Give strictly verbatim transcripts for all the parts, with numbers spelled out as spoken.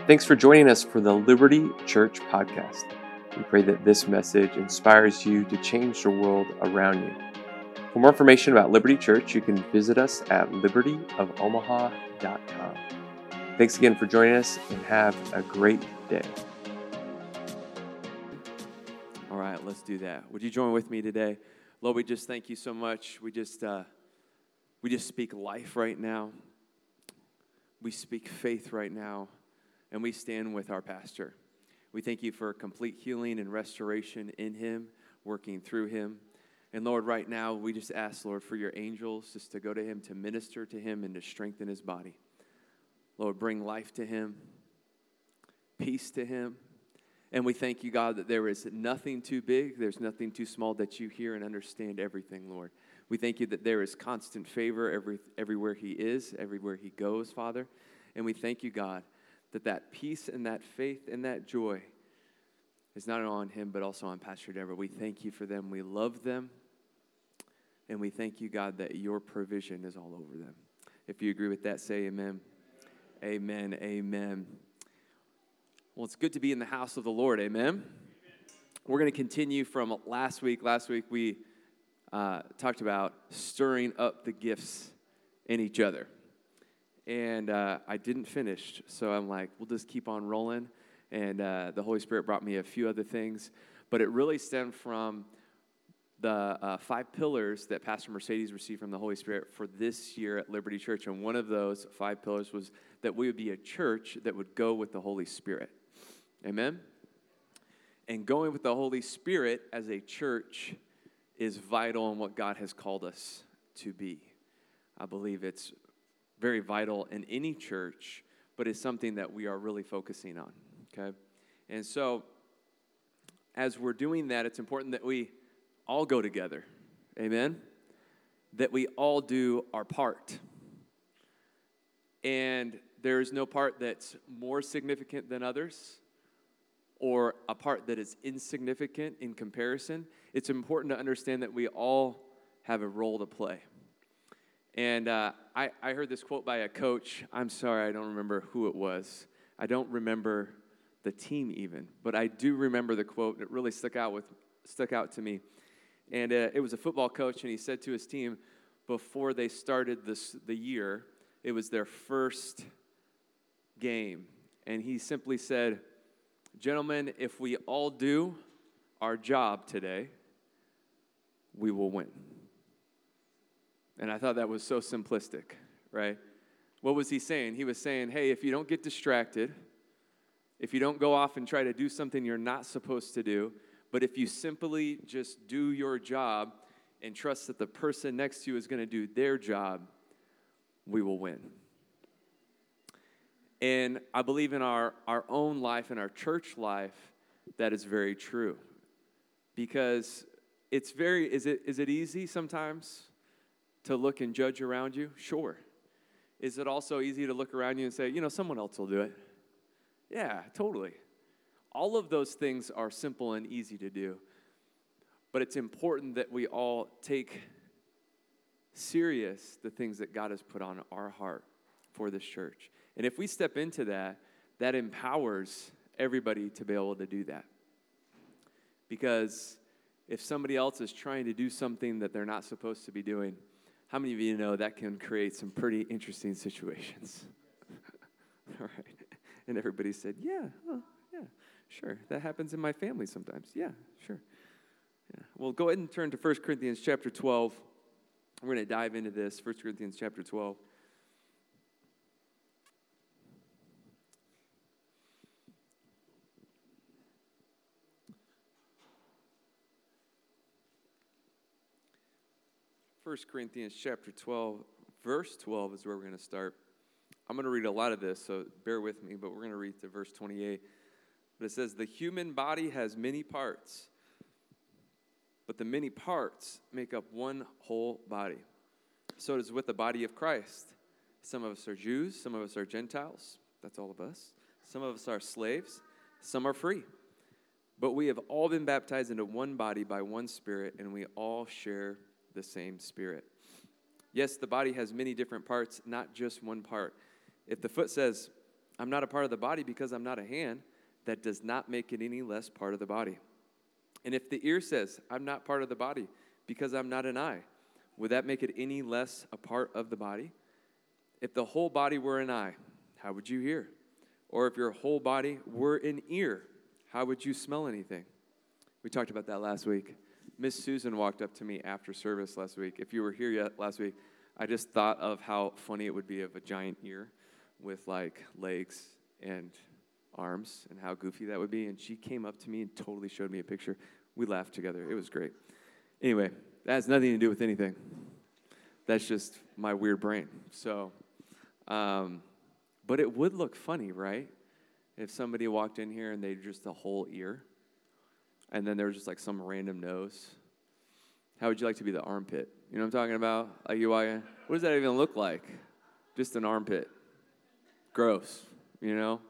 Thanks for joining us for the Liberty Church podcast. We pray that this message inspires you to change the world around you. For more information about Liberty Church, you can visit us at liberty of omaha dot com. Thanks again for joining us, and have a great day. All right, let's do that. Would you join with me today? Lord, we just thank you so much. We just uh, we just speak life right now. We speak faith right now. And we stand with our pastor. We thank you for complete healing and restoration in him, working through him. And Lord, right now, we just ask, Lord, for your angels just to go to him, to minister to him, and to strengthen his body. Lord, bring life to him, peace to him. And we thank you, God, that there is nothing too big, there's nothing too small, that you hear and understand everything, Lord. We thank you that there is constant favor every, everywhere he is, everywhere he goes, Father. And we thank you, God, that that peace and that faith and that joy is not only on him, but also on Pastor Deborah. We thank you for them. We love them. And we thank you, God, that your provision is all over them. If you agree with that, say amen. Amen. Amen. Well, it's good to be in the house of the Lord. Amen. Amen. We're going to continue from last week. Last week we uh, talked about stirring up the gifts in each other. And uh, I didn't finish, so I'm like, we'll just keep on rolling. And uh, the Holy Spirit brought me a few other things. But it really stemmed from the uh, five pillars that Pastor Mercedes received from the Holy Spirit for this year at Liberty Church. And one of those five pillars was that we would be a church that would go with the Holy Spirit. Amen? And going with the Holy Spirit as a church is vital in what God has called us to be. I believe it's very vital in any church, but it's something that we are really focusing on, okay? And so, as we're doing that, it's important that we all go together, amen? That we all do our part. And there is no part that's more significant than others, or a part that is insignificant in comparison. It's important to understand that we all have a role to play. And uh, I, I heard this quote by a coach. I'm sorry, I don't remember who it was. I don't remember the team even, but I do remember the quote. It really stuck out with stuck out to me. And uh, it was a football coach, and he said to his team before they started this the year, it was their first game, and he simply said, "Gentlemen, if we all do our job today, we will win." And I thought that was so simplistic, right? What was he saying? He was saying, hey, if you don't get distracted, if you don't go off and try to do something you're not supposed to do, but if you simply just do your job and trust that the person next to you is going to do their job, we will win. And I believe in our, our own life, in our church life, that is very true. Because it's very, is it is it easy sometimes to look and judge around you? Sure. Is it also easy to look around you and say, you know, someone else will do it? Yeah, totally. All of those things are simple and easy to do. But it's important that we all take serious the things that God has put on our heart for this church. And if we step into that, that empowers everybody to be able to do that. Because if somebody else is trying to do something that they're not supposed to be doing, how many of you know that can create some pretty interesting situations? All right. And everybody said, yeah, oh, yeah, sure. That happens in my family sometimes. Yeah, sure. Yeah. Well, go ahead and turn to First Corinthians chapter twelve. We're going to dive into this, First Corinthians chapter twelve. First Corinthians chapter twelve, verse twelve is where we're going to start. I'm going to read a lot of this, so bear with me, but we're going to read to verse twenty-eight. But it says, the human body has many parts, but the many parts make up one whole body. So it is with the body of Christ. Some of us are Jews, some of us are Gentiles. That's all of us. Some of us are slaves, some are free. But we have all been baptized into one body by one Spirit, and we all share the same Spirit. Yes, the body has many different parts, not just one part. If the foot says, I'm not a part of the body because I'm not a hand. That does not make it any less part of the body. And if the ear says, I'm not part of the body because I'm not an eye, would that make it any less a part of the body? If the whole body were an eye, how would you hear? Or if your whole body were an ear, how would you smell anything? We talked about that last week. Miss Susan walked up to me after service last week. If you were here yet last week, I just thought of how funny it would be of a giant ear with like legs and arms and how goofy that would be. And she came up to me and totally showed me a picture. We laughed together. It was great. Anyway, that has nothing to do with anything. That's just my weird brain. So, um, but it would look funny, right? If somebody walked in here and they just a whole ear, and then there was just like some random nose. How would you like to be the armpit? You know what I'm talking about? Like you walk in, what does that even look like? Just an armpit. Gross, you know?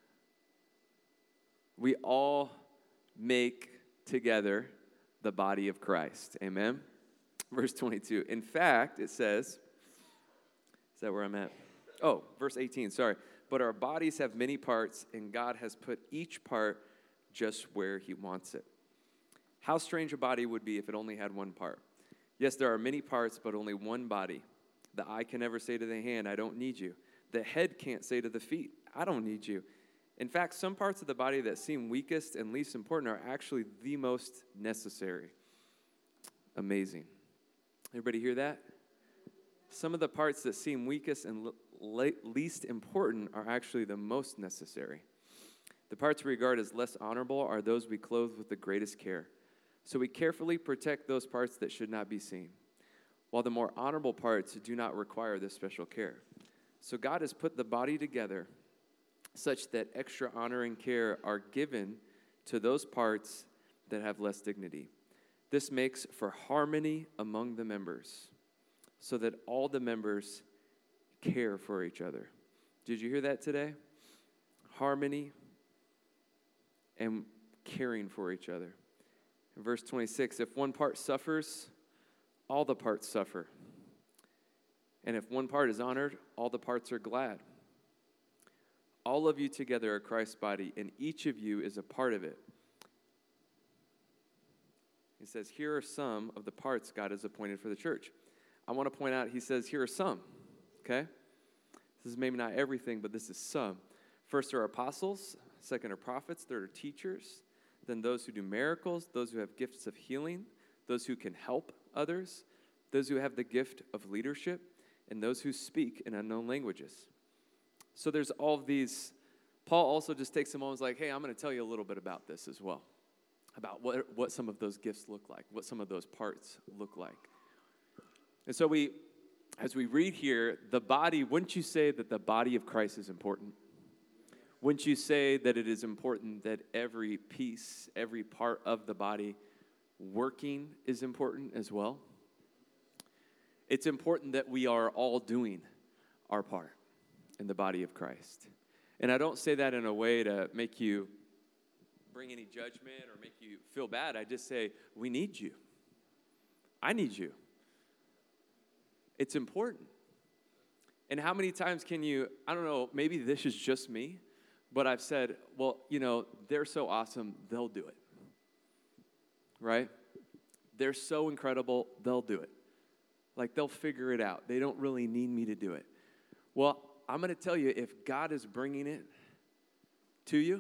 We all make together the body of Christ. Amen? Verse twenty-two. In fact, it says, is that where I'm at? Oh, verse eighteen, sorry. But our bodies have many parts, and God has put each part just where he wants it. How strange a body would be if it only had one part. Yes, there are many parts, but only one body. The eye can never say to the hand, I don't need you. The head can't say to the feet, I don't need you. In fact, some parts of the body that seem weakest and least important are actually the most necessary. Amazing. Everybody hear that? Some of the parts that seem weakest and le- least important are actually the most necessary. The parts we regard as less honorable are those we clothe with the greatest care. So we carefully protect those parts that should not be seen, while the more honorable parts do not require this special care. So God has put the body together such that extra honor and care are given to those parts that have less dignity. This makes for harmony among the members, so that all the members care for each other. Did you hear that today? Harmony and caring for each other. In verse twenty-six, if one part suffers, all the parts suffer. And if one part is honored, all the parts are glad. All of you together are Christ's body, and each of you is a part of it. He says, here are some of the parts God has appointed for the church. I want to point out, he says, here are some, okay? This is maybe not everything, but this is some. First are apostles, second are prophets, third are teachers, then those who do miracles, those who have gifts of healing, those who can help others, those who have the gift of leadership, and those who speak in unknown languages. So there's all of these. Paul also just takes a moment and is like, hey, I'm going to tell you a little bit about this as well, about what, what some of those gifts look like, what some of those parts look like. And so we, as we read here, the body, wouldn't you say that the body of Christ is important? Wouldn't you say that it is important that every piece, every part of the body working is important as well? It's important that we are all doing our part in the body of Christ. And I don't say that in a way to make you bring any judgment or make you feel bad. I just say, we need you. I need you. It's important. And how many times can you, I don't know, maybe this is just me, but I've said, well, you know, they're so awesome, they'll do it. Right? They're so incredible, they'll do it. Like, they'll figure it out. They don't really need me to do it. Well, I'm going to tell you, if God is bringing it to you,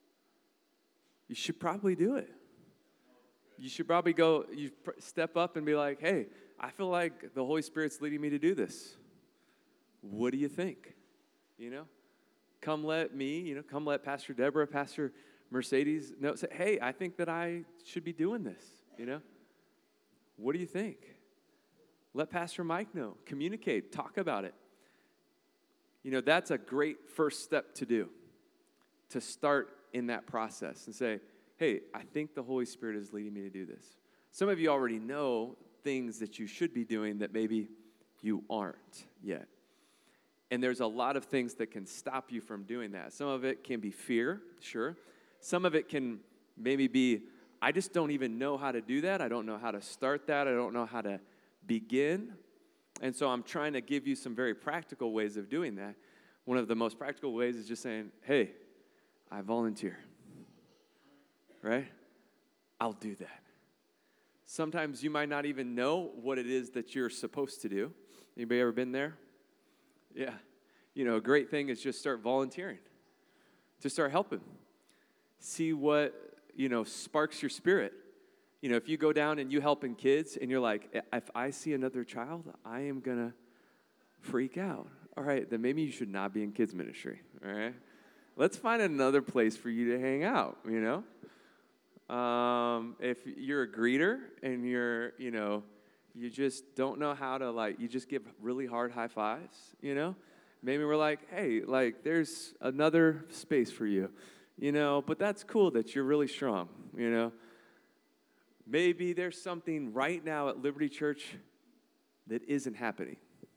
you should probably do it. You should probably go, you step up and be like, hey, I feel like the Holy Spirit's leading me to do this. What do you think? You know, come let me, you know, come let Pastor Deborah, Pastor Mercedes know, say, hey, I think that I should be doing this, you know. What do you think? Let Pastor Mike know. Communicate. Talk about it. You know, that's a great first step to do, to start in that process and say, hey, I think the Holy Spirit is leading me to do this. Some of you already know things that you should be doing that maybe you aren't yet. And there's a lot of things that can stop you from doing that. Some of it can be fear, sure. Some of it can maybe be, I just don't even know how to do that. I don't know how to start that. I don't know how to begin. And so I'm trying to give you some very practical ways of doing that. One of the most practical ways is just saying, hey, I volunteer, right? I'll do that. Sometimes you might not even know what it is that you're supposed to do. Anybody ever been there? Yeah. You know, a great thing is just start volunteering, to start helping. See what, you know, sparks your spirit. You know, if you go down and you helping kids and you're like, if I see another child, I am going to freak out. All right, then maybe you should not be in kids ministry, all right? Let's find another place for you to hang out, you know? Um, if you're a greeter and you're, you know, you just don't know how to, like, you just give really hard high fives, you know? Maybe we're like, hey, like, there's another space for you, you know? But that's cool that you're really strong, you know? Maybe there's something right now at Liberty Church that isn't happening,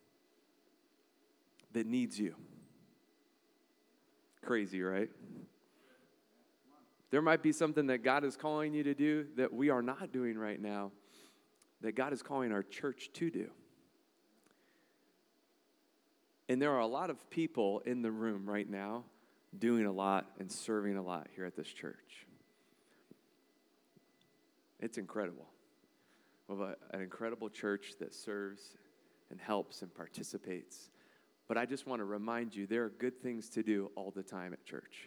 that needs you. Crazy, right? There might be something that God is calling you to do that we are not doing right now, that God is calling our church to do. And there are a lot of people in the room right now doing a lot and serving a lot here at this church. It's incredible. We have a, an incredible church that serves and helps and participates. But I just want to remind you, there are good things to do all the time at church.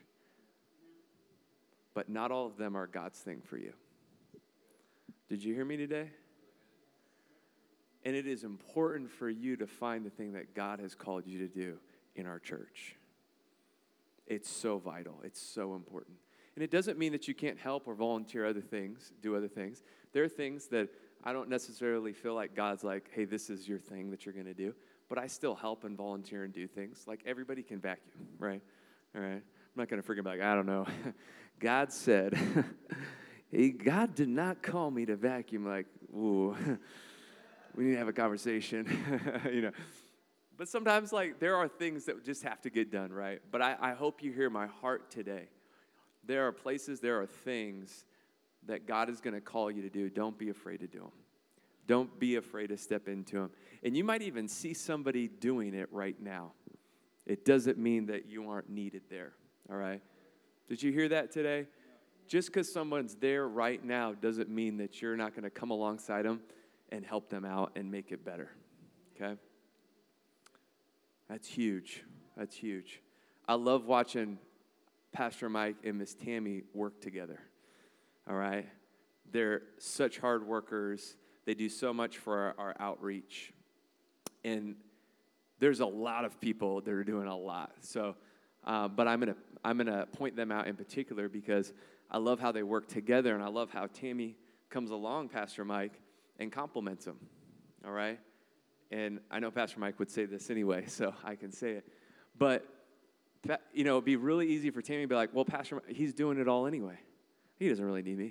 But not all of them are God's thing for you. Did you hear me today? And it is important for you to find the thing that God has called you to do in our church. It's so vital. It's so important. And it doesn't mean that you can't help or volunteer other things, do other things. There are things that I don't necessarily feel like God's like, hey, this is your thing that you're going to do. But I still help and volunteer and do things. Like everybody can vacuum, right? All right. I'm not going to freaking be like, I don't know. God said, hey, God did not call me to vacuum. Like, ooh, we need to have a conversation, you know. But sometimes, like, there are things that just have to get done, right? But I, I hope you hear my heart today. There are places, there are things that God is going to call you to do. Don't be afraid to do them. Don't be afraid to step into them. And you might even see somebody doing it right now. It doesn't mean that you aren't needed there, all right? Did you hear that today? Just because someone's there right now doesn't mean that you're not going to come alongside them and help them out and make it better, okay? That's huge. That's huge. I love watching Pastor Mike and Miss Tammy work together, all right? They're such hard workers. They do so much for our, our outreach. And there's a lot of people that are doing a lot. So, uh, but I'm gonna I'm gonna point them out in particular because I love how they work together, and I love how Tammy comes along, Pastor Mike, and compliments them. All right, and I know Pastor Mike would say this anyway, so I can say it. But you know, it'd be really easy for Tammy to be like, "Well, Pastor, he's doing it all anyway. He doesn't really need me."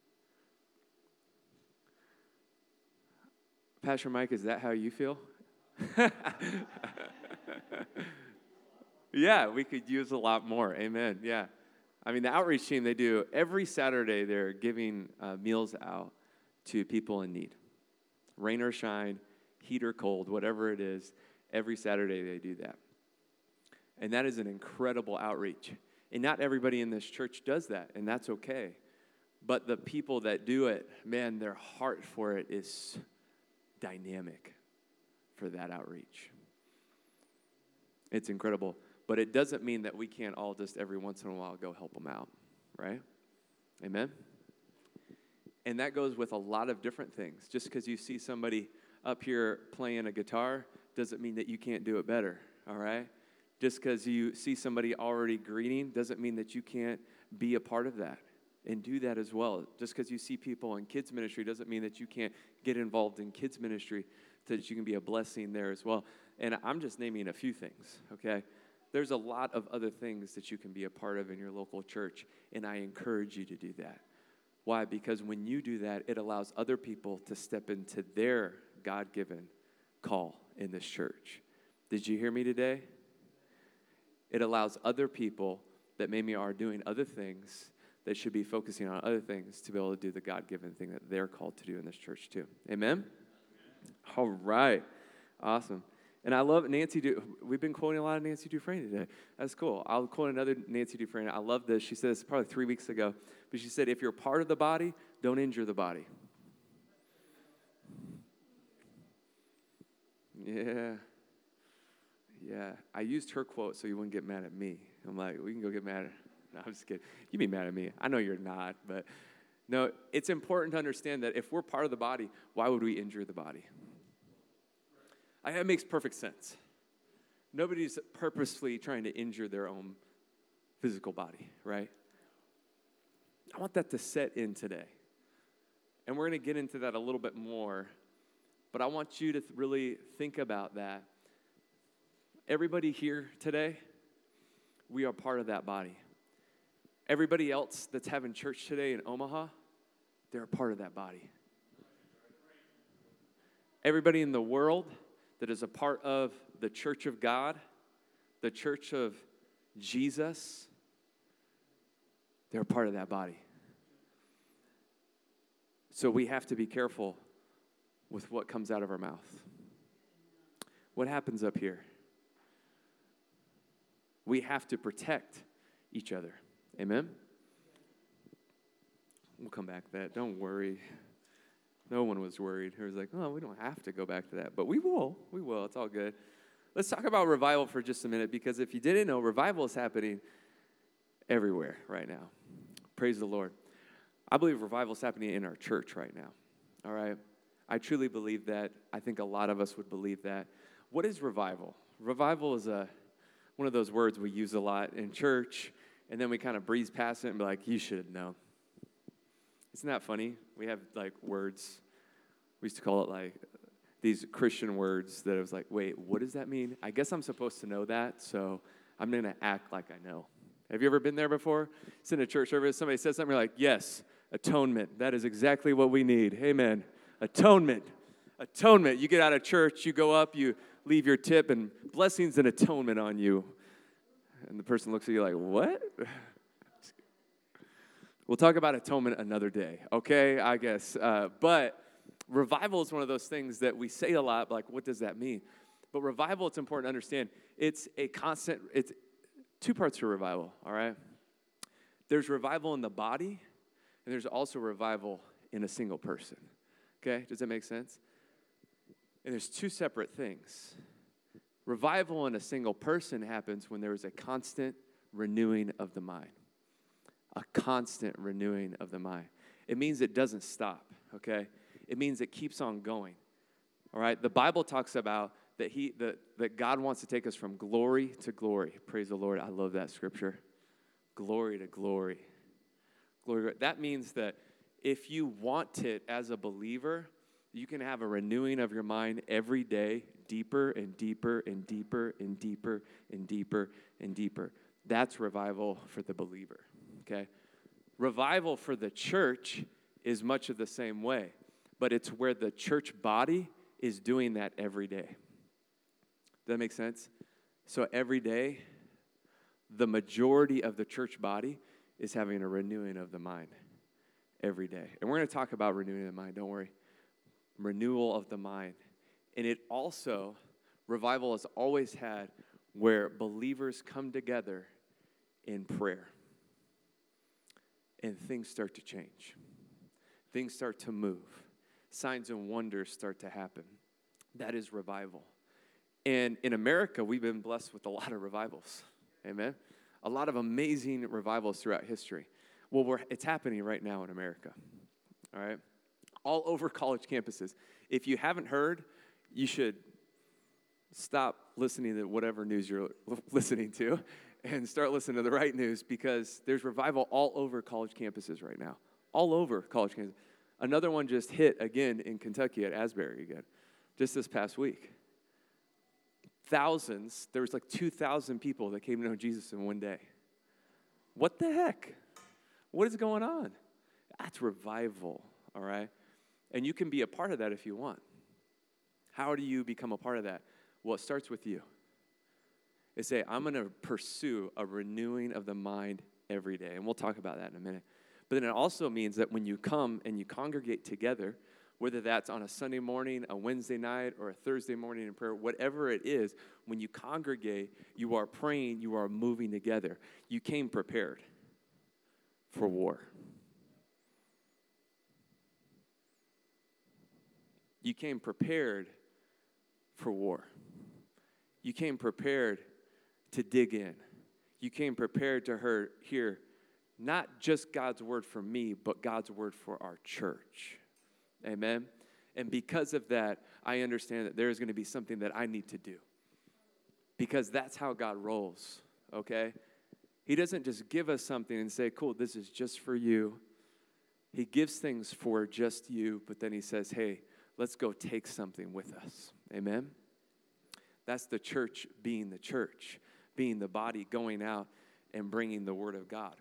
Pastor Mike, is that how you feel? Yeah, we could use a lot more. Amen. Yeah. I mean, the outreach team, they do every Saturday, they're giving uh, meals out to people in need. Rain or shine, heat or cold, whatever it is, every Saturday they do that. And that is an incredible outreach. And not everybody in this church does that, and that's okay. But the people that do it, man, their heart for it is dynamic for that outreach. It's incredible. But it doesn't mean that we can't all just every once in a while go help them out, right? Amen? And that goes with a lot of different things. Just because you see somebody up here playing a guitar doesn't mean that you can't do it better, all right? Just because you see somebody already greeting doesn't mean that you can't be a part of that and do that as well. Just because you see people in kids ministry doesn't mean that you can't get involved in kids ministry so that you can be a blessing there as well. And I'm just naming a few things, okay? There's a lot of other things that you can be a part of in your local church, and I encourage you to do that. Why? Because when you do that, it allows other people to step into their God-given call in this church. Did you hear me today? It allows other people that maybe are doing other things that should be focusing on other things to be able to do the God-given thing that they're called to do in this church too. Amen? All right. Awesome. And I love Nancy. Du- We've been quoting a lot of Nancy Dufresne today. That's cool. I'll quote another Nancy Dufresne. I love this. She said this probably three weeks ago. But she said, if you're part of the body, don't injure the body. Yeah. Yeah. I used her quote so you wouldn't get mad at me. I'm like, we can go get mad at her. No, I'm just kidding. You be mad at me. I know you're not. But no, it's important to understand that if we're part of the body, why would we injure the body? I, that makes perfect sense. Nobody's purposefully trying to injure their own physical body, right? I want that to set in today. And we're going to get into that a little bit more. But I want you to th- really think about that. Everybody here today, we are part of that body. Everybody else that's having church today in Omaha, they're a part of that body. Everybody in the world that is a part of the church of God, the church of Jesus, they're a part of that body. So we have to be careful with what comes out of our mouth. What happens up here? We have to protect each other. Amen? We'll come back to that. Don't worry. No one was worried. It was like, oh, we don't have to go back to that. But we will. We will. It's all good. Let's talk about revival for just a minute, because if you didn't know, revival is happening everywhere right now. Praise the Lord. I believe revival is happening in our church right now. All right? I truly believe that. I think a lot of us would believe that. What is revival? Revival is a one of those words we use a lot in church, and then we kind of breeze past it and be like, you should know. Isn't that funny? We have, like, words. We used to call it, like, these Christian words that it was like, wait, what does that mean? I guess I'm supposed to know that, so I'm going to act like I know. Have you ever been there before? It's in a church service. Somebody says something, you're like, yes, atonement. That is exactly what we need. Amen. Atonement. Atonement. You get out of church, you go up, you leave your tip, and blessings and atonement on you. And the person looks at you like, what? We'll talk about atonement another day, okay, I guess. Uh, but revival is one of those things that we say a lot, like, what does that mean? But revival, it's important to understand, it's a constant, it's two parts to revival, all right? There's revival in the body, and there's also revival in a single person, okay? Does that make sense? And there's two separate things. Revival in a single person happens when there is a constant renewing of the mind. A constant renewing of the mind. It means it doesn't stop, okay? It means it keeps on going, all right? The Bible talks about that he that, that God wants to take us from glory to glory. Praise the Lord. I love that scripture. Glory to glory. Glory. That means that if you want it as a believer, you can have a renewing of your mind every day, deeper and deeper and deeper and deeper and deeper and deeper. That's revival for the believer. Okay, revival for the church is much of the same way, but it's where the church body is doing that every day. Does that make sense? So every day, the majority of the church body is having a renewing of the mind every day. And we're going to talk about renewing the mind, don't worry. Renewal of the mind. And it also, revival has always had where believers come together in prayer. And things start to change. Things start to move. Signs and wonders start to happen. That is revival. And in America, we've been blessed with a lot of revivals. Amen? A lot of amazing revivals throughout history. Well, we're, it's happening right now in America. All right? All over college campuses. If you haven't heard, you should stop listening to whatever news you're listening to and start listening to the right news, because there's revival all over college campuses right now. All over college campuses. Another one just hit again in Kentucky at Asbury again, just this past week. Thousands, there was like two thousand people that came to know Jesus in one day. What the heck? What is going on? That's revival, all right? And you can be a part of that if you want. How do you become a part of that? Well, it starts with you. They say, I'm going to pursue a renewing of the mind every day. And we'll talk about that in a minute. But then it also means that when you come and you congregate together, whether that's on a Sunday morning, a Wednesday night, or a Thursday morning in prayer, whatever it is, when you congregate, you are praying, you are moving together. You came prepared for war. You came prepared for war. You came prepared to dig in. You came prepared to hear, hear not just God's word for me, but God's word for our church. Amen? And because of that, I understand that there is going to be something that I need to do. Because that's how God rolls, okay? He doesn't just give us something and say, cool, this is just for you. He gives things for just you, but then he says, hey, let's go take something with us. Amen? That's the church being the church, being the body going out and bringing the word of God.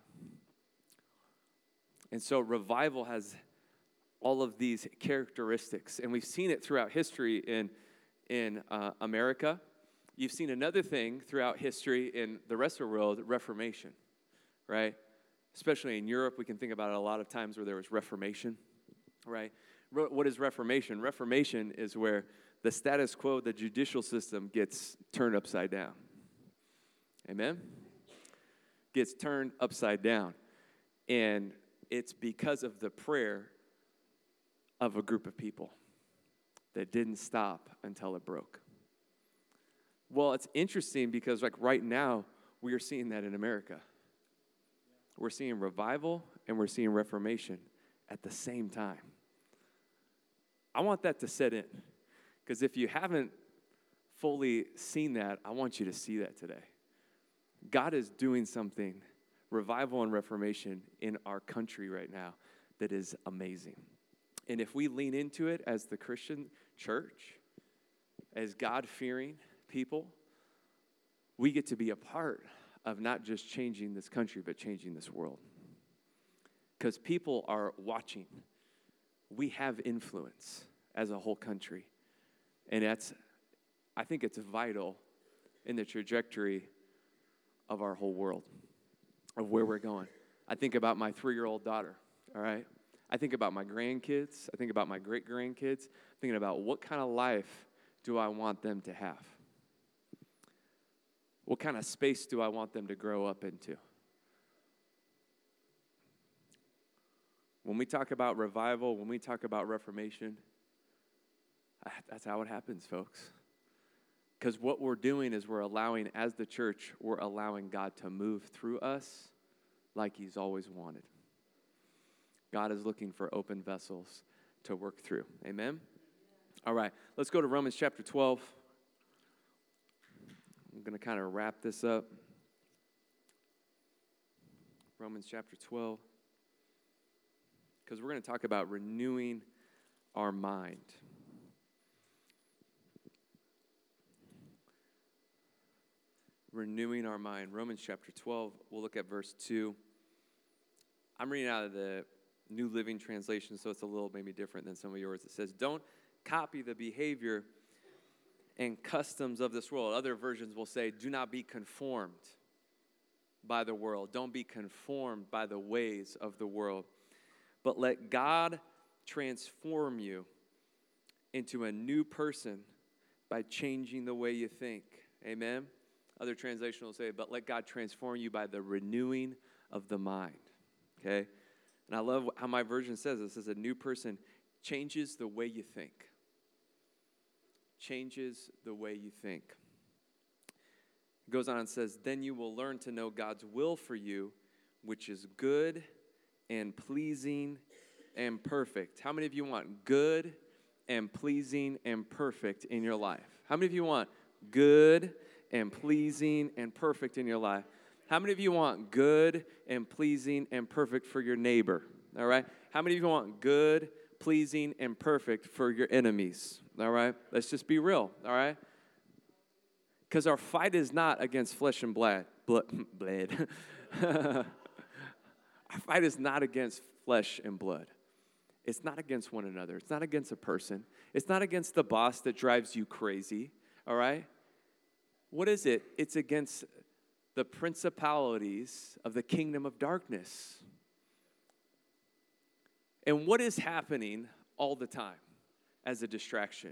And so revival has all of these characteristics, and we've seen it throughout history in, in uh, America. You've seen another thing throughout history in the rest of the world, Reformation, right? Especially in Europe, we can think about it a lot of times where there was Reformation, right? What is Reformation? Reformation is where the status quo, the judicial system, gets turned upside down. Amen? Gets turned upside down. And it's because of the prayer of a group of people that didn't stop until it broke. Well, it's interesting because like right now, we are seeing that in America. We're seeing revival and we're seeing Reformation at the same time. I want that to set in. Because if you haven't fully seen that, I want you to see that today. God is doing something, revival and reformation in our country right now, that is amazing. And if we lean into it as the Christian church, as God-fearing people, we get to be a part of not just changing this country, but changing this world. Because people are watching. We have influence as a whole country. And that's, I think it's vital in the trajectory of our whole world, of where we're going. I think about my three-year-old daughter, all right? I think about my grandkids. I think about my great-grandkids. Thinking about what kind of life do I want them to have? What kind of space do I want them to grow up into? When we talk about revival, when we talk about reformation, that's how it happens, folks. Because what we're doing is we're allowing, as the church, we're allowing God to move through us like he's always wanted. God is looking for open vessels to work through. Amen? All right, let's go to Romans chapter twelve. I'm going to kind of wrap this up. Romans chapter twelve. Because we're going to talk about renewing our mind. Renewing our mind. Romans chapter twelve, we'll look at verse two. I'm reading out of the New Living Translation, so it's a little maybe different than some of yours. It says, don't copy the behavior and customs of this world. Other versions will say, do not be conformed by the world. Don't be conformed by the ways of the world. But let God transform you into a new person by changing the way you think. Amen? Other translation will say, but let God transform you by the renewing of the mind. Okay? And I love how my version says this. It says a new person changes the way you think. Changes the way you think. It goes on and says, then you will learn to know God's will for you, which is good and pleasing and perfect. How many of you want good and pleasing and perfect in your life? How many of you want good and pleasing and perfect in your life? How many of you want good and pleasing and perfect for your neighbor? All right? How many of you want good, pleasing, and perfect for your enemies? All right? Let's just be real. All right? Because our fight is not against flesh and blood. Blood. blood. Our fight is not against flesh and blood. It's not against one another. It's not against a person. It's not against the boss that drives you crazy. All right? What is it? It's against the principalities of the kingdom of darkness. And what is happening all the time? as a distraction.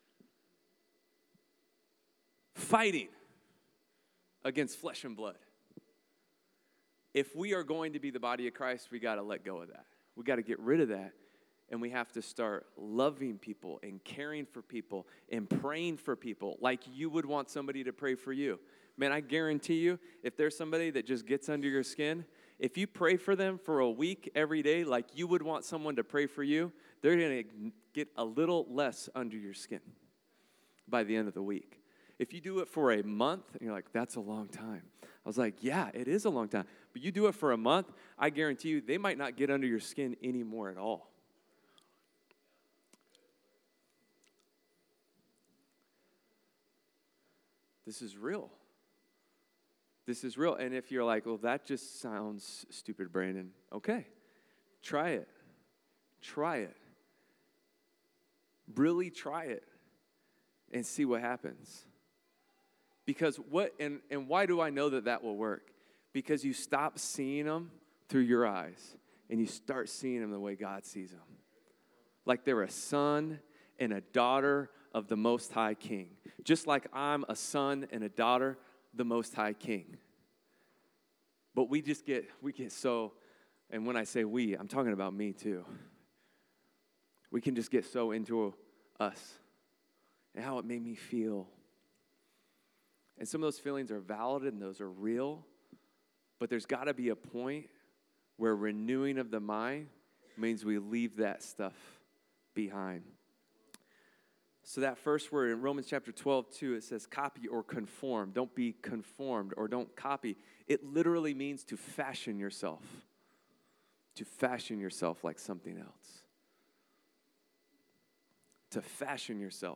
Fighting against flesh and blood. If we are going to be the body of Christ, we got to let go of that. We got to get rid of that. And we have to start loving people and caring for people and praying for people like you would want somebody to pray for you. Man, I guarantee you, if there's somebody that just gets under your skin, if you pray for them for a week every day like you would want someone to pray for you, they're going to get a little less under your skin by the end of the week. If you do it for a month, and you're like, that's a long time. I was like, yeah, it is a long time. But you do it for a month, I guarantee you, they might not get under your skin anymore at all. This is real. This is real. And if you're like, well, that just sounds stupid, Brandon. Okay, try it. Try it. Really try it and see what happens. Because what, and, and why do I know that that will work? Because you stop seeing them through your eyes and you start seeing them the way God sees them. Like they're a son and a daughter of the Most High King. Just like I'm a son and a daughter, the Most High King. But we just get, we get so, and when I say we, I'm talking about me too. We can just get so into us and how it made me feel. And some of those feelings are valid and those are real, but there's got to be a point where renewing of the mind means we leave that stuff behind. So that first word in Romans chapter twelve, two, it says copy or conform. Don't be conformed or don't copy. It literally means to fashion yourself. To fashion yourself like something else. To fashion yourself.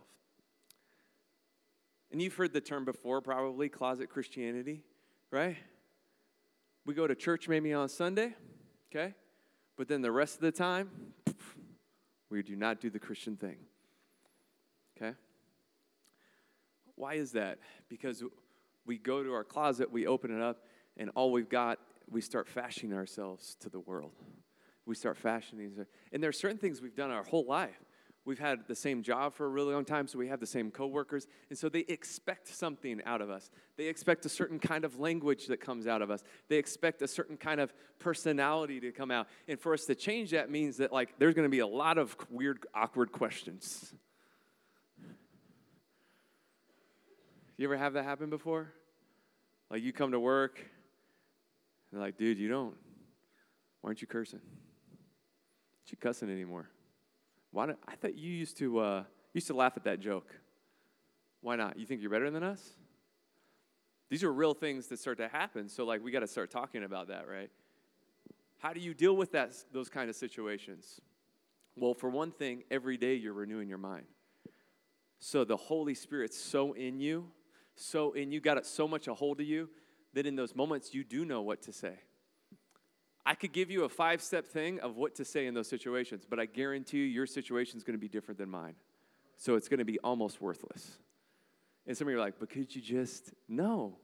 And you've heard the term before, probably, closet Christianity, right? We go to church maybe on Sunday, okay? But then the rest of the time, we do not do the Christian thing. Okay? Why is that? Because we go to our closet, we open it up, and all we've got, we start fashioning ourselves to the world. We start fashioning. And there are certain things we've done our whole life. We've had the same job for a really long time, so we have the same coworkers. And so they expect something out of us. They expect a certain kind of language that comes out of us. They expect a certain kind of personality to come out. And for us to change that means that, like, there's going to be a lot of weird, awkward questions. You ever have that happen before? Like you come to work, and they're like, dude, you don't. Why aren't you cursing? Aren't you cussing anymore? Why don't, I thought you used to uh, used to laugh at that joke. Why not? You think you're better than us? These are real things that start to happen. So like we got to start talking about that, right? How do you deal with that those kind of situations? Well, for one thing, every day you're renewing your mind. So the Holy Spirit's so in you, so in you, got it so much a hold of you that in those moments you do know what to say. I could give you a five-step thing of what to say in those situations, but I guarantee you your situation is going to be different than mine. So it's going to be almost worthless. And some of you are like, but could you just? No.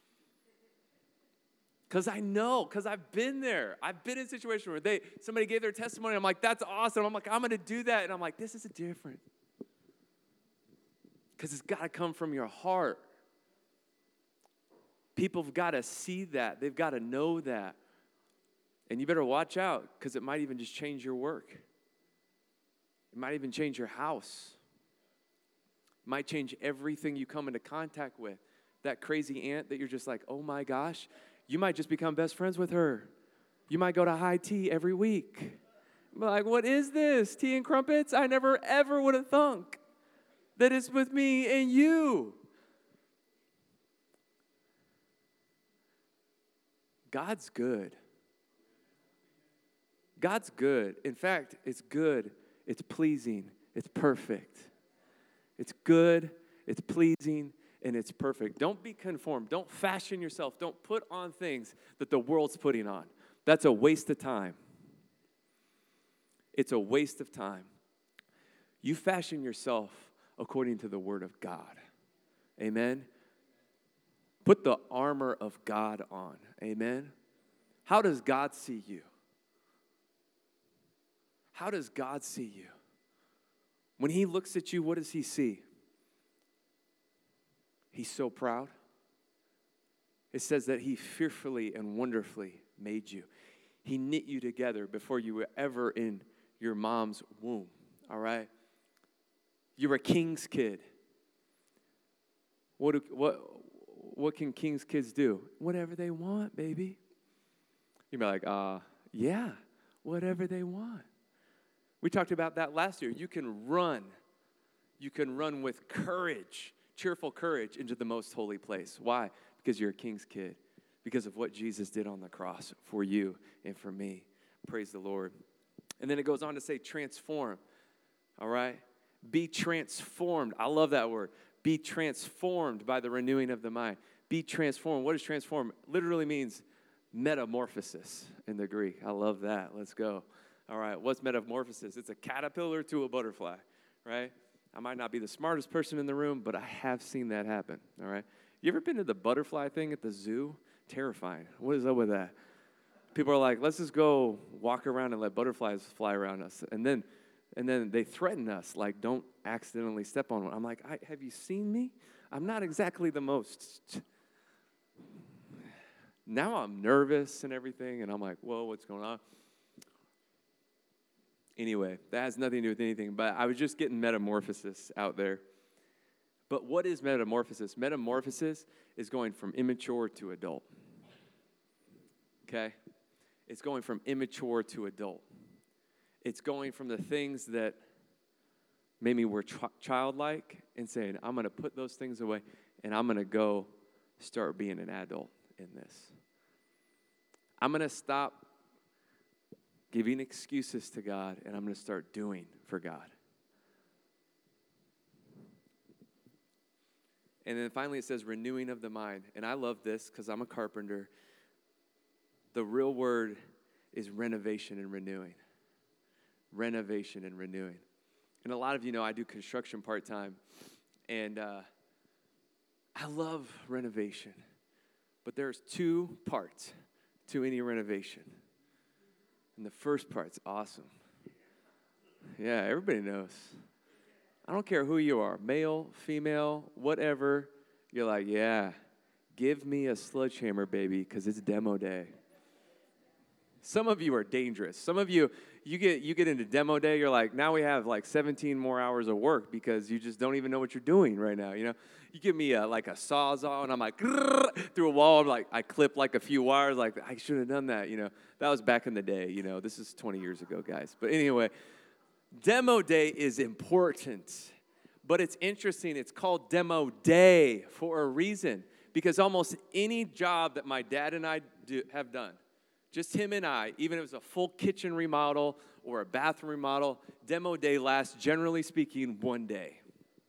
Because I know, because I've been there. I've been in a situation where they somebody gave their testimony. I'm like, that's awesome. I'm like, I'm going to do that. And I'm like, this is different. Because it's got to come from your heart. People have got to see that. They've got to know that. And you better watch out because it might even just change your work. It might even change your house. It might change everything you come into contact with. That crazy aunt that you're just like, oh my gosh, you might just become best friends with her. You might go to high tea every week. I'm like, what is this? Tea and crumpets? I never ever would have thunk that it's with me and you. God's good. God's good. In fact, it's good. It's pleasing. It's perfect. It's good. It's pleasing. And it's perfect. Don't be conformed. Don't fashion yourself. Don't put on things that the world's putting on. That's a waste of time. It's a waste of time. You fashion yourself according to the Word of God. Amen? Put the armor of God on. Amen? How does God see you? How does God see you? When he looks at you, what does he see? He's so proud. It says that he fearfully and wonderfully made you. He knit you together before you were ever in your mom's womb, all right? You're a king's kid. What, do, what, what can king's kids do? Whatever they want, baby. You'd be like, uh, yeah, whatever they want. We talked about that last year. You can run. You can run with courage, cheerful courage into the most holy place. Why? Because you're a king's kid. Because of what Jesus did on the cross for you and for me. Praise the Lord. And then it goes on to say transform. All right? Be transformed. I love that word. Be transformed by the renewing of the mind. Be transformed. What does transform? Literally means metamorphosis in the Greek. I love that. Let's go. All right. What's metamorphosis? It's a caterpillar to a butterfly, right? I might not be the smartest person in the room, but I have seen that happen. All right. You ever been to the butterfly thing at the zoo? Terrifying. What is up with that? People are like, let's just go walk around and let butterflies fly around us. And then and then they threaten us, like, don't accidentally step on one. I'm like, I, have you seen me? I'm not exactly the most. Now I'm nervous and everything, and I'm like, whoa, what's going on? Anyway, that has nothing to do with anything, but I was just getting metamorphosis out there. But what is metamorphosis? Metamorphosis is going from immature to adult. Okay? It's going from immature to adult. It's going from the things that maybe were ch- childlike and saying, I'm going to put those things away and I'm going to go start being an adult in this. I'm going to stop giving excuses to God and I'm going to start doing for God. And then finally it says renewing of the mind. And I love this because I'm a carpenter. The real word is renovation and renewing. Renovation and renewing. And a lot of you know I do construction part-time. And uh, I love renovation. But there's two parts to any renovation. And the first part's awesome. Yeah, everybody knows. I don't care who you are, male, female, whatever. You're like, yeah, give me a sledgehammer, baby, because it's demo day. Some of you are dangerous. Some of you, you get you get into demo day, you're like, now we have like seventeen more hours of work because you just don't even know what you're doing right now, you know? You give me a, like a Sawzall, and I'm like, through a wall, I'm like, I clip like a few wires, like, I should have done that, you know? That was back in the day, you know? This is twenty years ago, guys. But anyway, demo day is important, but it's interesting. It's called demo day for a reason, because almost any job that my dad and I do, have done, just him and I, even if it was a full kitchen remodel or a bathroom remodel, demo day lasts, generally speaking, one day.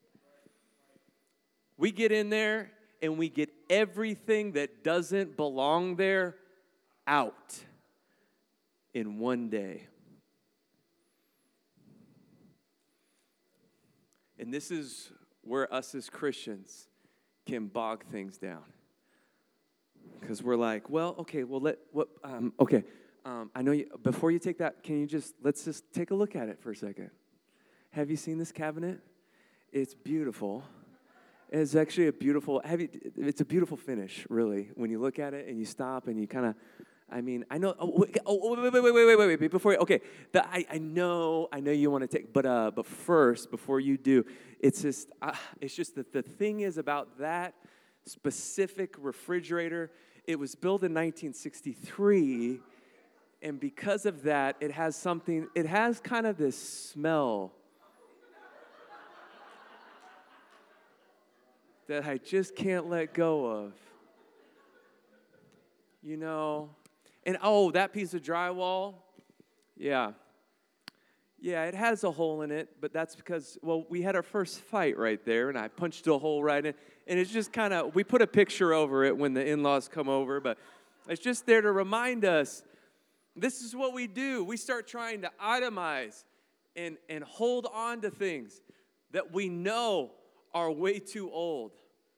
We get in there and we get everything that doesn't belong there out in one day. And this is where us as Christians can bog things down. Because we're like, well, okay, well, let, what, um, okay, um, I know you, before you take that, can you just, let's just take a look at it for a second. Have you seen this cabinet? It's beautiful. It's actually a beautiful, have you, it's a beautiful finish, really, when you look at it and you stop and you kind of, I mean, I know, oh, wait, oh, wait, wait, wait, wait, wait, wait, wait, before, you, okay, the, I, I know, I know you want to take, but, uh, but first, before you do, it's just, uh, it's just that the thing is about that specific refrigerator, it was built in nineteen sixty-three, and because of that, it has something, it has kind of this smell that I just can't let go of. You know, and oh, that piece of drywall, yeah. Yeah, it has a hole in it, but that's because, well, we had our first fight right there, and I punched a hole right in, and it's just kind of, we put a picture over it when the in-laws come over, but it's just there to remind us, this is what we do. We start trying to itemize and, and hold on to things that we know are way too old,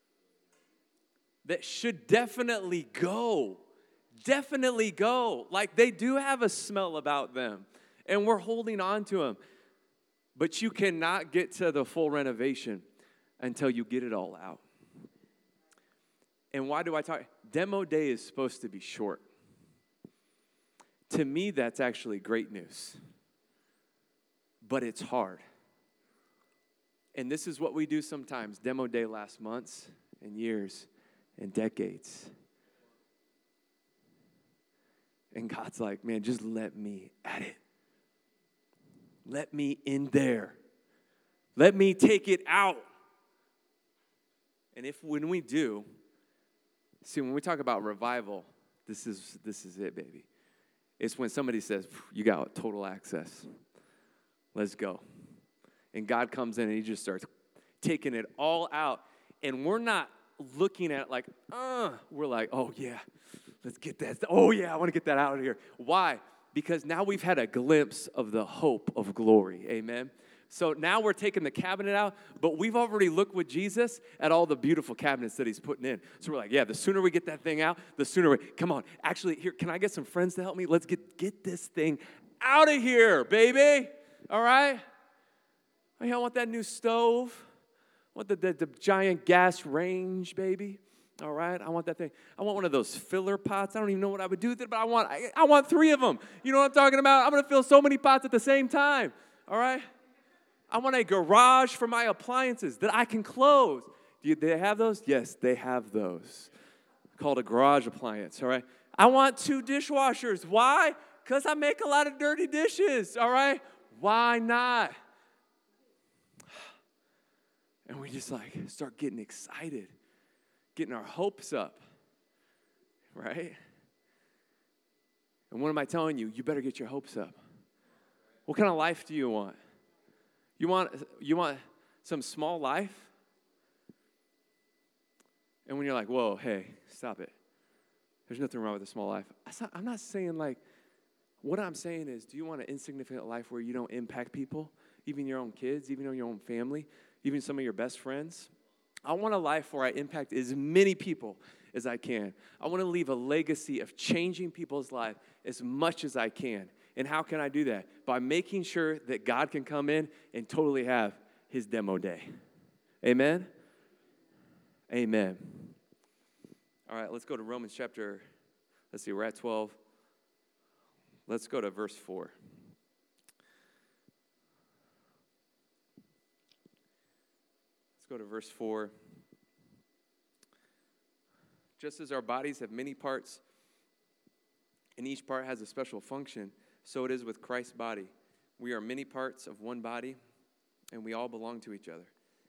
that should definitely go, definitely go. Like, they do have a smell about them. And we're holding on to them. But you cannot get to the full renovation until you get it all out. And why do I talk? Demo day is supposed to be short. To me, that's actually great news. But it's hard. And this is what we do sometimes. Demo day lasts months and years and decades. And God's like, man, just let me at it. Let me in there. Let me take it out. And if when we do, see, when we talk about revival, this is this is it, baby. It's when somebody says, you got total access. Let's go. And God comes in and he just starts taking it all out. And we're not looking at it like, uh, we're like, oh yeah, let's get that. Oh yeah, I want to get that out of here. Why? Because now we've had a glimpse of the hope of glory. Amen. So now we're taking the cabinet out, but we've already looked with Jesus at all the beautiful cabinets that he's putting in. So we're like, yeah, the sooner we get that thing out, the sooner we, come on. Actually, here, can I get some friends to help me? Let's get, get this thing out of here, baby. All right? I want that new stove. I want the, the, the giant gas range, baby. All right? I want that thing. I want one of those filler pots. I don't even know what I would do with it, but I want, I, I want three of them. You know what I'm talking about? I'm going to fill so many pots at the same time. All right? I want a garage for my appliances that I can close. Do, you, do they have those? Yes, they have those. Called a garage appliance, all right? I want two dishwashers. Why? Because I make a lot of dirty dishes, all right? Why not? And we just like start getting excited, getting our hopes up, right? And what am I telling you? You better get your hopes up. What kind of life do you want? You want you want some small life? And when you're like, whoa, hey, stop it. There's nothing wrong with a small life. I'm not saying like, what I'm saying is, do you want an insignificant life where you don't impact people, even your own kids, even your own family, even some of your best friends? I want a life where I impact as many people as I can. I want to leave a legacy of changing people's life as much as I can. And how can I do that? By making sure that God can come in and totally have his demo day. Amen? Amen. All right, let's go to Romans chapter, let's see, we're at twelve. Let's go to verse four. Let's go to verse four. Just as our bodies have many parts, and each part has a special function, so it is with Christ's body. We are many parts of one body, and we all belong to each other.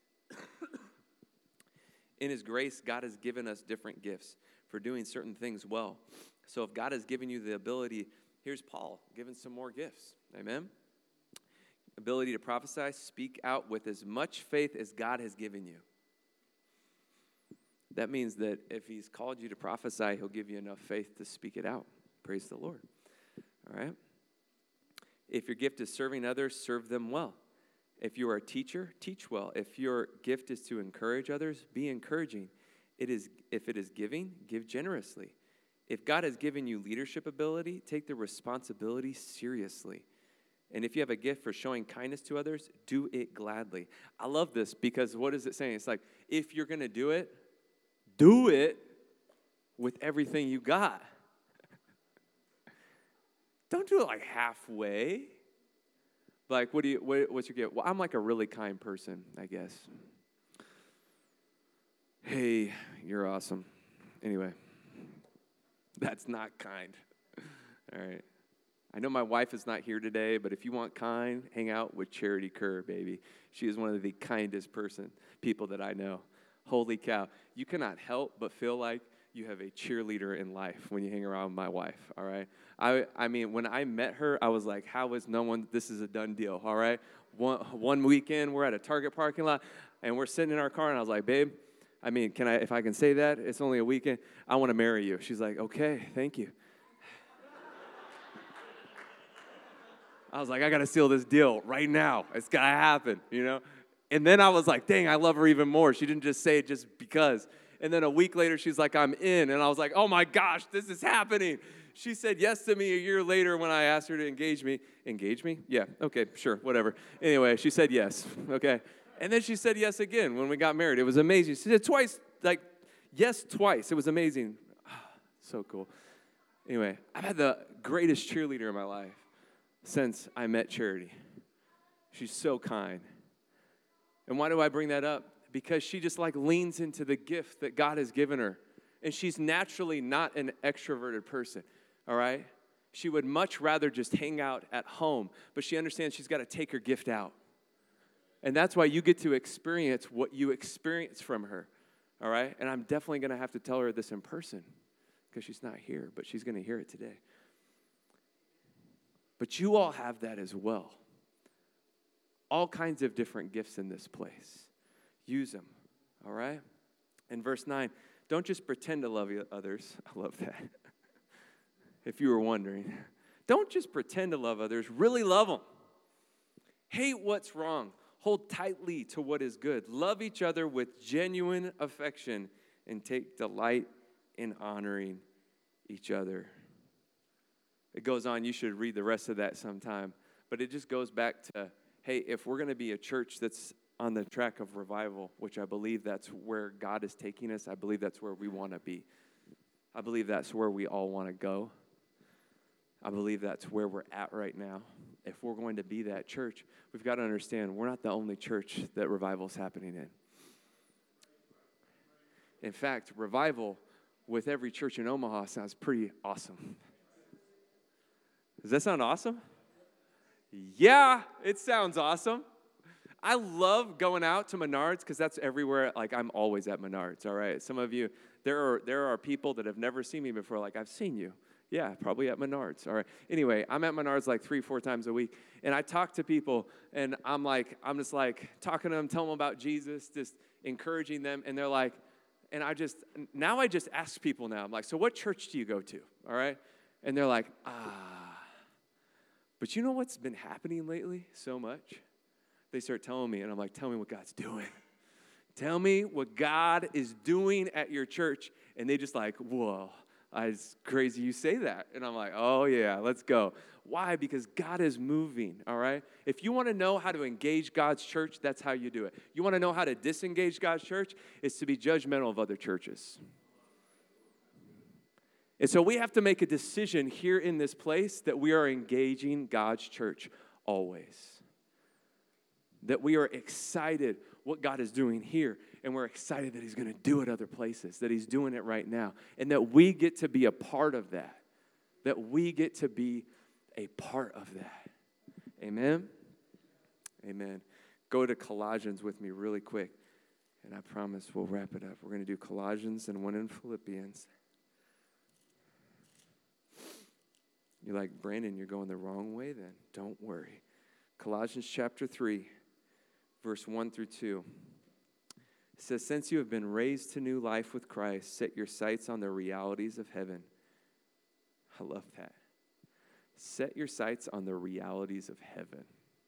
In his grace, God has given us different gifts for doing certain things well. So if God has given you the ability, here's Paul giving some more gifts. Amen? Ability to prophesy, speak out with as much faith as God has given you. That means that if he's called you to prophesy, he'll give you enough faith to speak it out. Praise the Lord. All right? If your gift is serving others, serve them well. If you are a teacher, teach well. If your gift is to encourage others, be encouraging. It is, if it is giving, give generously. If God has given you leadership ability, take the responsibility seriously. And if you have a gift for showing kindness to others, do it gladly. I love this because what is it saying? It's like, if you're going to do it, do it with everything you got. Don't do it like halfway. Like, what do you? What, what's your gift? Well, I'm like a really kind person, I guess. Hey, you're awesome. Anyway, that's not kind. All right. I know my wife is not here today, but if you want kind, hang out with Charity Kerr, baby. She is one of the kindest person, people that I know. Holy cow. You cannot help but feel like you have a cheerleader in life when you hang around with my wife, all right? I I mean, when I met her, I was like, how is no one, this is a done deal, all right? One, one weekend, we're at a Target parking lot, and we're sitting in our car, and I was like, babe, I mean, can I, if I can say that, it's only a weekend, I want to marry you. She's like, okay, thank you. I was like, I got to seal this deal right now. It's got to happen, you know? And then I was like, dang, I love her even more. She didn't just say it just because. And then a week later, she's like, I'm in. And I was like, oh my gosh, this is happening. She said yes to me a year later when I asked her to engage me. Engage me? Yeah, okay, sure, whatever. Anyway, she said yes, okay? And then she said yes again when we got married. It was amazing. She said twice, like, yes twice. It was amazing. So cool. Anyway, I've had the greatest cheerleader in my life since I met Charity. She's so kind. And why do I bring that up? Because she just like leans into the gift that God has given her. And she's naturally not an extroverted person, all right? She would much rather just hang out at home, but she understands she's got to take her gift out. And that's why you get to experience what you experience from her, all right? And I'm definitely going to have to tell her this in person because she's not here, but she's going to hear it today. But you all have that as well. All kinds of different gifts in this place. Use them, all right? In verse nine, don't just pretend to love others. I love that. If you were wondering. Don't just pretend to love others. Really love them. Hate what's wrong. Hold tightly to what is good. Love each other with genuine affection and take delight in honoring each other. It goes on. You should read the rest of that sometime. But it just goes back to, hey, if we're going to be a church that's on the track of revival, which I believe that's where God is taking us, I believe that's where we want to be. I believe that's where we all want to go. I believe that's where we're at right now. If we're going to be that church, we've got to understand we're not the only church that revival is happening in. In fact, revival with every church in Omaha sounds pretty awesome. Does that sound awesome? Yeah, it sounds awesome. I love going out to Menards because that's everywhere. Like, I'm always at Menards, all right? Some of you, there are there are people that have never seen me before. Like, I've seen you. Yeah, probably at Menards, all right? Anyway, I'm at Menards like three, four times a week, and I talk to people, and I'm like, I'm just like talking to them, telling them about Jesus, just encouraging them, and they're like, and I just, now I just ask people now, I'm like, so what church do you go to, all right? And they're like, ah. But you know what's been happening lately so much? They start telling me, and I'm like, tell me what God's doing. Tell me what God is doing at your church. And they just like, whoa, it's crazy you say that. And I'm like, oh, yeah, let's go. Why? Because God is moving, all right? If you want to know how to engage God's church, that's how you do it. You want to know how to disengage God's church? It's to be judgmental of other churches. And so we have to make a decision here in this place that we are engaging God's church always. That we are excited what God is doing here, and we're excited that he's going to do it other places, that he's doing it right now, and that we get to be a part of that, that we get to be a part of that. Amen? Amen. Go to Colossians with me really quick, and I promise we'll wrap it up. We're going to do Colossians and one in Philippians. You're like, Brandon, you're going the wrong way then. Don't worry. Colossians chapter three. Verse one through two. It says, since you have been raised to new life with Christ, set your sights on the realities of heaven. I love that. Set your sights on the realities of heaven.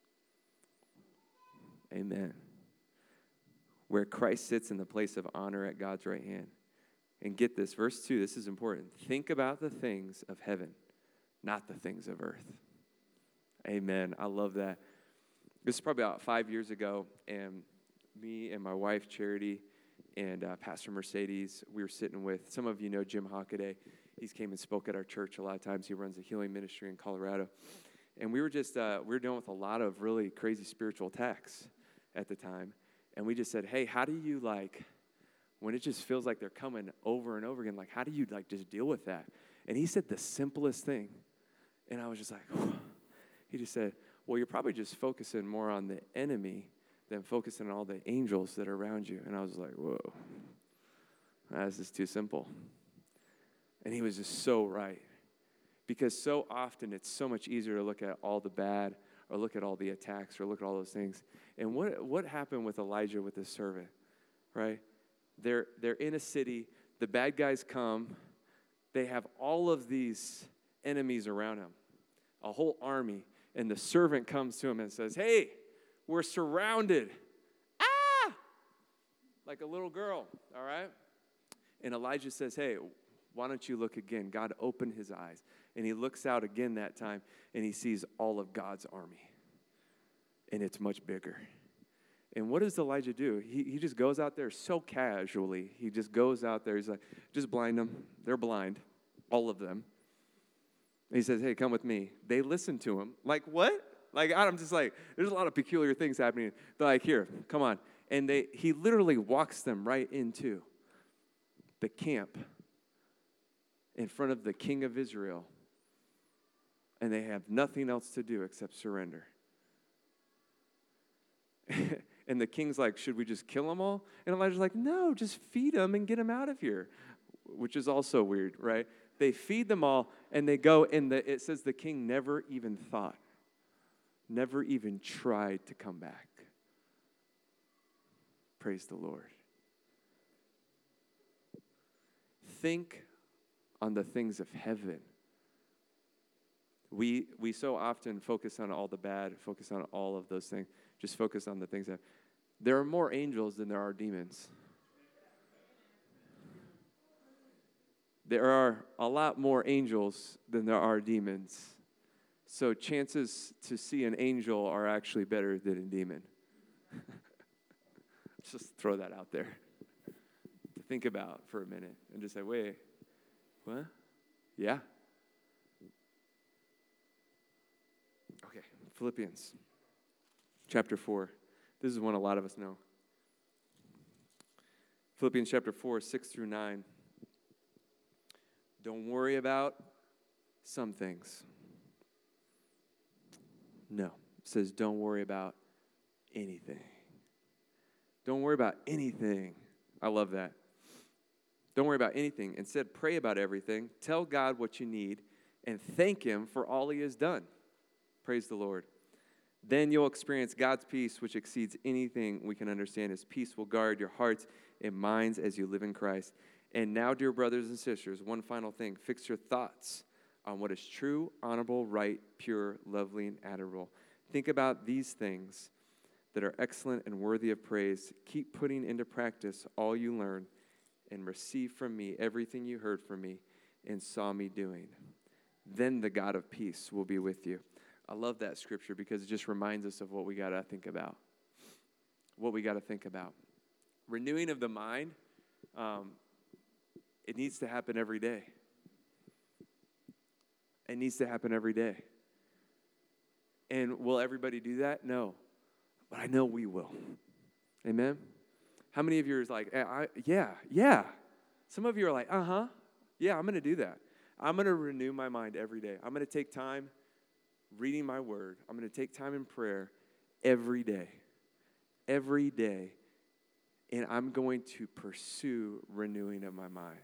Amen. Where Christ sits in the place of honor at God's right hand. And get this, verse two, this is important. Think about the things of heaven, not the things of earth. Amen. I love that. This is probably about five years ago, and me and my wife, Charity, and uh, Pastor Mercedes, we were sitting with, some of you know Jim Hockaday. He's came and spoke at our church a lot of times. He runs a healing ministry in Colorado. And we were just, uh, we were dealing with a lot of really crazy spiritual attacks at the time. And we just said, hey, how do you, like, when it just feels like they're coming over and over again, like, how do you, like, just deal with that? And he said the simplest thing. And I was just like, whew. He just said, well, you're probably just focusing more on the enemy than focusing on all the angels that are around you. And I was like, whoa, that's just too simple. And he was just so right. Because so often it's so much easier to look at all the bad or look at all the attacks or look at all those things. And what what happened with Elijah with his servant, right? They're, they're in a city. The bad guys come. They have all of these enemies around him, a whole army. And the servant comes to him and says, hey, we're surrounded. Ah! Like a little girl, all right? And Elijah says, hey, why don't you look again? God opened his eyes. And he looks out again that time, and he sees all of God's army. And it's much bigger. And what does Elijah do? He, he just goes out there so casually. He just goes out there. He's like, just blind them. They're blind, all of them. And he says, hey, come with me. They listen to him. Like, what? Like, I'm just like, there's a lot of peculiar things happening. They're like, here, come on. And they he literally walks them right into the camp in front of the king of Israel. And they have nothing else to do except surrender. And the king's like, should we just kill them all? And Elijah's like, no, just feed them and get them out of here, which is also weird, right? They feed them all, and they go, and the, it says the king never even thought, never even tried to come back. Praise the Lord. Think on the things of heaven. We we so often focus on all the bad, focus on all of those things. Just focus on the things that... There are more angels than there are demons. There are a lot more angels than there are demons. So chances to see an angel are actually better than a demon. Just throw that out there to think about for a minute and just say, wait, what? Yeah. Okay, Philippians chapter four. This is one a lot of us know. Philippians chapter four, six through nine. Don't worry about some things. No. It says don't worry about anything. Don't worry about anything. I love that. Don't worry about anything. Instead, pray about everything. Tell God what you need and thank him for all he has done. Praise the Lord. Then you'll experience God's peace, which exceeds anything we can understand. His peace will guard your hearts and minds as you live in Christ. And now, dear brothers and sisters, one final thing. Fix your thoughts on what is true, honorable, right, pure, lovely, and admirable. Think about these things that are excellent and worthy of praise. Keep putting into practice all you learn and receive from me everything you heard from me and saw me doing. Then the God of peace will be with you. I love that scripture because it just reminds us of what we got to think about. What we got to think about. Renewing of the mind, um, it needs to happen every day. It needs to happen every day. And will everybody do that? No. But I know we will. Amen? How many of you are like, I, yeah, yeah. Some of you are like, uh-huh. Yeah, I'm going to do that. I'm going to renew my mind every day. I'm going to take time reading my word. I'm going to take time in prayer every day. Every day. And I'm going to pursue renewing of my mind.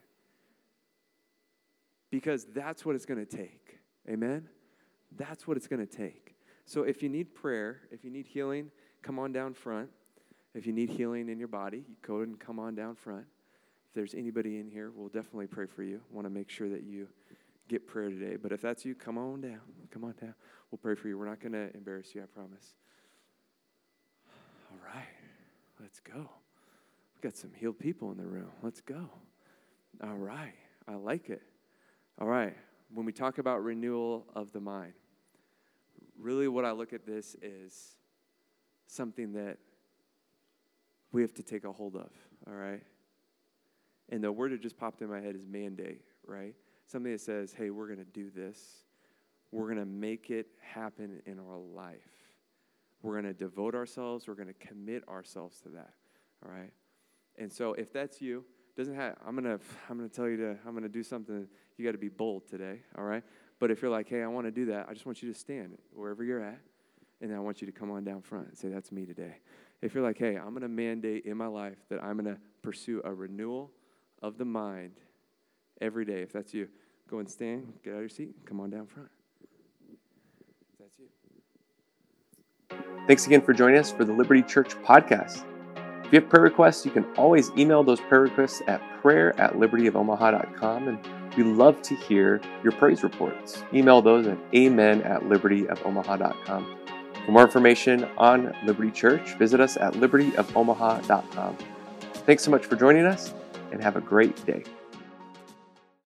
Because that's what it's going to take. Amen? That's what it's going to take. So if you need prayer, if you need healing, come on down front. If you need healing in your body, you go and come on down front. If there's anybody in here, we'll definitely pray for you. Want to make sure that you get prayer today. But if that's you, come on down. Come on down. We'll pray for you. We're not going to embarrass you, I promise. All right. Let's go. We've got some healed people in the room. Let's go. All right. I like it. All right. When we talk about renewal of the mind, really what I look at this is something that we have to take a hold of, all right? And the word that just popped in my head is mandate, right? Something that says, hey, we're going to do this. We're going to make it happen in our life. We're going to devote ourselves. We're going to commit ourselves to that, all right? And so if that's you, doesn't have, I'm going to I'm going to tell you to, I'm going to do something. You got to be bold today, all right? But if you're like, hey, I want to do that, I just want you to stand wherever you're at, and then I want you to come on down front and say, that's me today. If you're like, hey, I'm going to mandate in my life that I'm going to pursue a renewal of the mind every day. If that's you, go and stand, get out of your seat, and come on down front. If that's you. Thanks again for joining us for the Liberty Church podcast. If you have prayer requests, you can always email those prayer requests at prayer at liberty of omaha dot com, and we love to hear your praise reports. Email those at amen at liberty of omaha dot com. For more information on Liberty Church, visit us at liberty of omaha dot com. Thanks so much for joining us. and have a great day.